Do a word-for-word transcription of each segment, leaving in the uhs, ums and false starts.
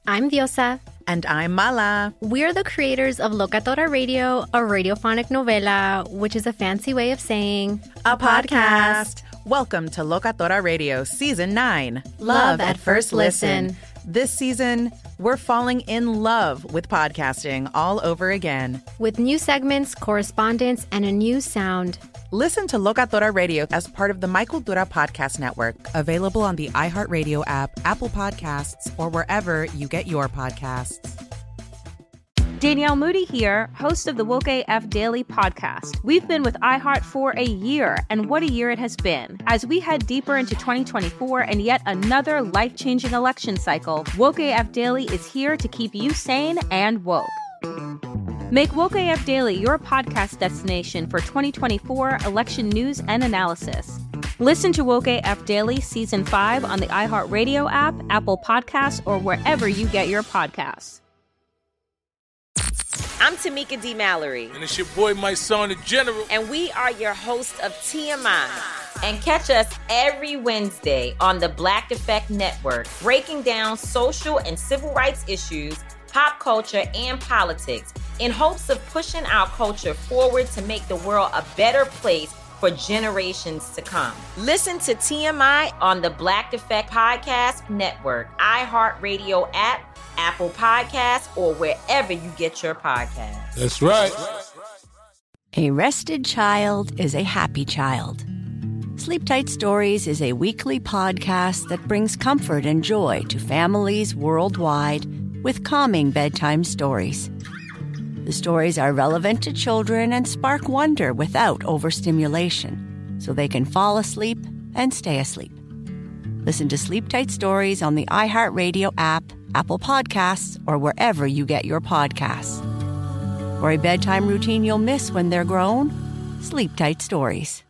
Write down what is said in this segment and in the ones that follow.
I'm Diosa. And I'm Mala. We're the creators of Locatora Radio, a radiophonic novela, which is a fancy way of saying a, a podcast. podcast. Welcome to Locatora Radio Season nine. Love, love at, at First listen. listen. This season, we're falling in love with podcasting all over again. With new segments, correspondence, and a new sound. Listen to Locatora Radio as part of the My Cultura Podcast Network. Available on the iHeartRadio app, Apple Podcasts, or wherever you get your podcasts. Danielle Moody here, host of the Woke A F Daily podcast. We've been with iHeart for a year, and what a year it has been. As we head deeper into twenty twenty-four and yet another life-changing election cycle, Woke A F Daily is here to keep you sane and woke. Make Woke A F Daily your podcast destination for twenty twenty-four election news and analysis. Listen to Woke A F Daily Season five on the iHeartRadio app, Apple Podcasts, or wherever you get your podcasts. I'm Tamika D. Mallory. And it's your boy, my son, the General. And we are your hosts of T M I. And catch us every Wednesday on the Black Effect Network, breaking down social and civil rights issues, pop culture, and politics in hopes of pushing our culture forward to make the world a better place for generations to come. Listen to T M I on the Black Effect Podcast Network, iHeartRadio app, Apple Podcasts, or wherever you get your podcasts. That's right. A rested child is a happy child. Sleep Tight Stories is a weekly podcast that brings comfort and joy to families worldwide with calming bedtime stories. The stories are relevant to children and spark wonder without overstimulation, so they can fall asleep and stay asleep. Listen to Sleep Tight Stories on the iHeartRadio app, Apple Podcasts, or wherever you get your podcasts. For a bedtime routine you'll miss when they're grown, Sleep Tight Stories.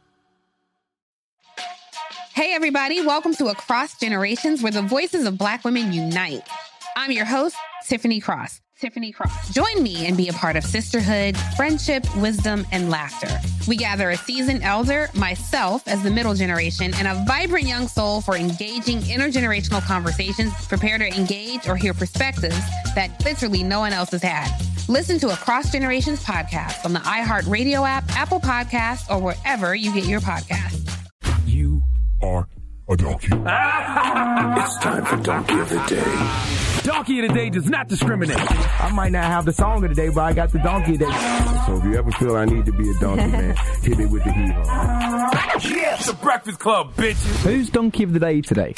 Hey, everybody. Welcome to Across Generations, where the voices of Black women unite. I'm your host, Tiffany Cross. Tiffany Cross. Join me and be a part of sisterhood, friendship, wisdom, and laughter. We gather a seasoned elder, myself as the middle generation, and a vibrant young soul for engaging intergenerational conversations. Prepare to engage or hear perspectives that literally no one else has had. Listen to Across Generations podcast on the iHeartRadio app, Apple Podcasts, or wherever you get your podcasts. You are a donkey. It's time for Donkey of the Day. Donkey of the Day does not discriminate. I might not have the song of the day, but I got the Donkey of the Day. So if you ever feel I need to be a donkey, man, hit me with the hero. Yes, the Breakfast Club, bitches. Who's Donkey of the Day today?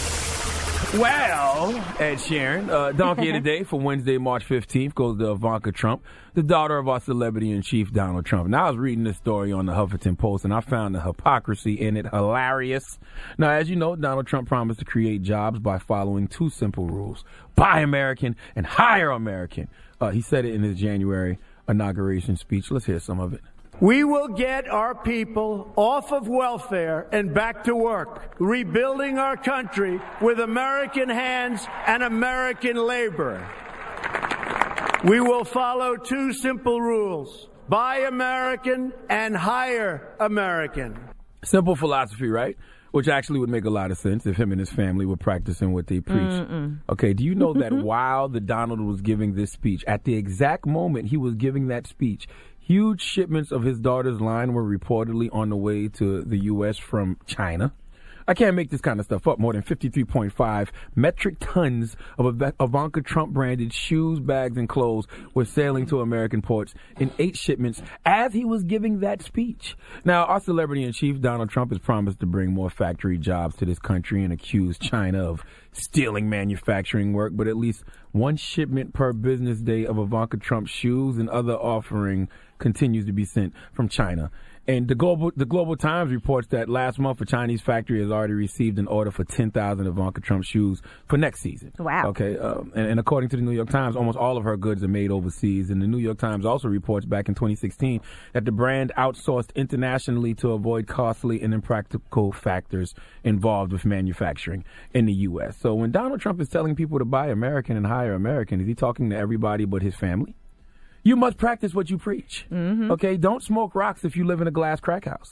Well, Ed Sheeran, uh, Donkey of the Day for Wednesday, March fifteenth goes to Ivanka Trump, the daughter of our celebrity-in-chief, Donald Trump. Now, I was reading this story on the Huffington Post, and I found the hypocrisy in it hilarious. Now, as you know, Donald Trump promised to create jobs by following two simple rules: buy American and hire American. Uh, he said it in his January inauguration speech. Let's hear some of it. We will get our people off of welfare and back to work, rebuilding our country with American hands and American labor. We will follow two simple rules: buy American and hire American. Simple philosophy, right? Which actually would make a lot of sense if him and his family were practicing what they preach. Mm-mm. Okay, do you know that while the Donald was giving this speech, at the exact moment he was giving that speech, huge shipments of his daughter's line were reportedly on the way to the U S from China? I can't make this kind of stuff up. More than fifty-three point five metric tons of Ivanka Trump-branded shoes, bags, and clothes were sailing to American ports in eight shipments as he was giving that speech. Now, our celebrity-in-chief, Donald Trump, has promised to bring more factory jobs to this country and accused China of stealing manufacturing work, but at least one shipment per business day of Ivanka Trump shoes and other offering continues to be sent from China. And the Global the Global Times reports that last month a Chinese factory has already received an order for ten thousand Ivanka Trump shoes for next season. Wow. Okay. Um, and, and according to the New York Times, almost all of her goods are made overseas. And the New York Times also reports back in twenty sixteen that the brand outsourced internationally to avoid costly and impractical factors involved with manufacturing in the U S. So when Donald Trump is telling people to buy American and hire American, is he talking to everybody but his family? You must practice what you preach. Mm-hmm. Okay? Don't smoke rocks if you live in a glass crack house.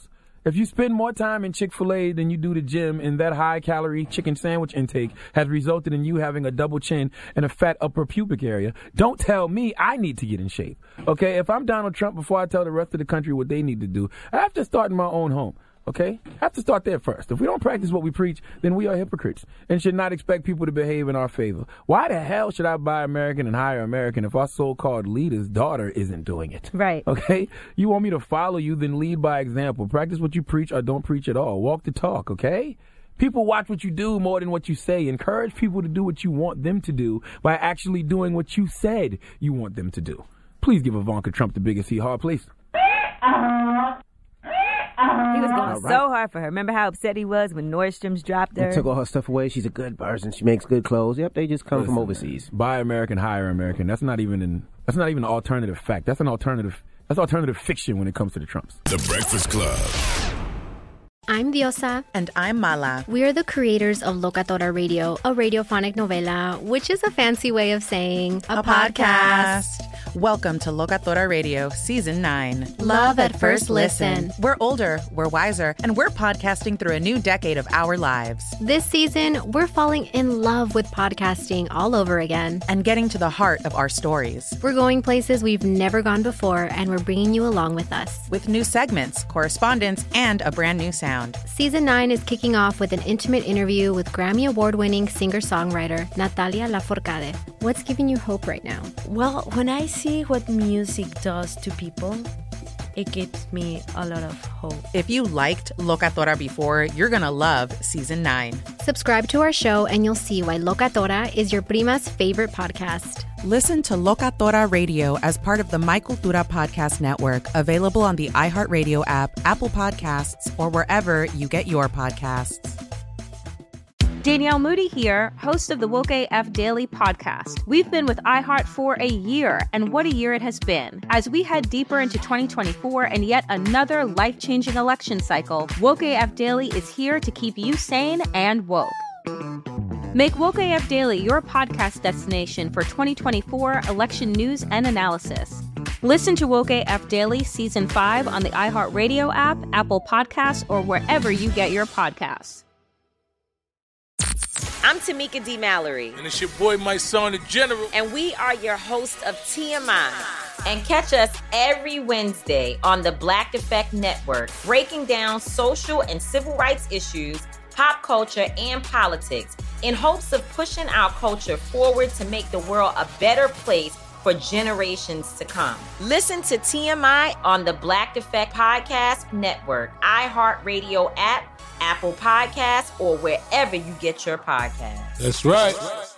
If you spend more time in Chick-fil-A than you do the gym, and that high-calorie chicken sandwich intake has resulted in you having a double chin and a fat upper pubic area, don't tell me I need to get in shape. Okay? If I'm Donald Trump, before I tell the rest of the country what they need to do, I have to start in my own home. Okay? I have to start there first. If we don't practice what we preach, then we are hypocrites and should not expect people to behave in our favor. Why the hell should I buy American and hire American if our so-called leader's daughter isn't doing it? Right. Okay? You want me to follow you, then lead by example. Practice what you preach or don't preach at all. Walk the talk, okay? People watch what you do more than what you say. Encourage people to do what you want them to do by actually doing what you said you want them to do. Please give Ivanka Trump the biggest hee-haw, please. He was going right. so hard for her. Remember how upset he was when Nordstrom's dropped her? They took all her stuff away. She's a good person. She makes good clothes. Yep, they just come Listen, from overseas. Buy American, hire American. That's not even an that's not even an alternative fact. That's an alternative that's alternative fiction when it comes to the Trumps. The Breakfast Club. I'm Diosa. And I'm Mala. We are the creators of Locatora Radio, a radiophonic novela, which is a fancy way of saying a, a podcast. podcast. Welcome to Locatora Radio, Season nine. Love at first listen. We're older, we're wiser, and we're podcasting through a new decade of our lives. This season, we're falling in love with podcasting all over again. And getting to the heart of our stories. We're going places we've never gone before, and we're bringing you along with us. With new segments, correspondence, and a brand new sound. Season nine is kicking off with an intimate interview with Grammy Award-winning singer-songwriter Natalia Lafourcade. What's giving you hope right now? Well, when I see what music does to people, it gives me a lot of hope. If you liked Locatora before, you're going to love Season nine. Subscribe to our show and you'll see why Locatora is your prima's favorite podcast. Listen to Locatora Radio as part of the Michael Dura Podcast Network, available on the iHeartRadio app, Apple Podcasts, or wherever you get your podcasts. Danielle Moody here, host of the Woke A F Daily podcast. We've been with iHeart for a year, and what a year it has been. As we head deeper into twenty twenty-four and yet another life-changing election cycle, Woke A F Daily is here to keep you sane and woke. Make Woke A F Daily your podcast destination for twenty twenty-four election news and analysis. Listen to Woke A F Daily Season five on the iHeartRadio app, Apple Podcasts, or wherever you get your podcasts. I'm Tamika D. Mallory. And it's your boy, my son, the General. And we are your hosts of T M I. And catch us every Wednesday on the Black Effect Network, breaking down social and civil rights issues, pop culture, and politics in hopes of pushing our culture forward to make the world a better place for generations to come. Listen to T M I on the Black Effect Podcast Network, iHeartRadio app, Apple Podcasts, or wherever you get your podcasts. That's right.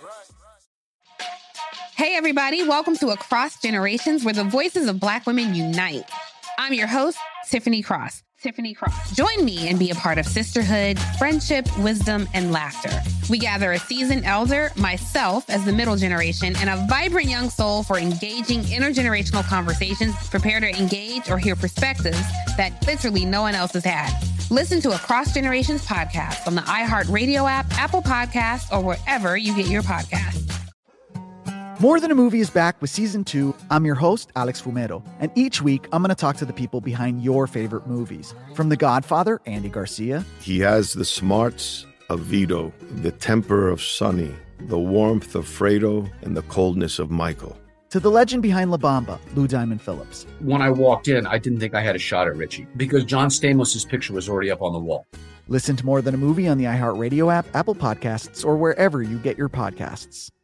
Hey, everybody. Welcome to Across Generations, where the voices of Black women unite. I'm your host, Tiffany Cross. Tiffany Cross. Join me and be a part of sisterhood, friendship, wisdom, and laughter. We gather a seasoned elder, myself as the middle generation, and a vibrant young soul for engaging intergenerational conversations, prepare to engage or hear perspectives that literally no one else has had. Listen to Across Generations podcast on the iHeartRadio app, Apple Podcasts, or wherever you get your podcasts. More Than a Movie is back with Season two. I'm your host, Alex Fumero, and each week I'm going to talk to the people behind your favorite movies. From The Godfather, Andy Garcia. He has the smarts of Vito, the temper of Sonny, the warmth of Fredo, and the coldness of Michael. To the legend behind La Bamba, Lou Diamond Phillips. When I walked in, I didn't think I had a shot at Richie because John Stamos' picture was already up on the wall. Listen to More Than a Movie on the iHeartRadio app, Apple Podcasts, or wherever you get your podcasts.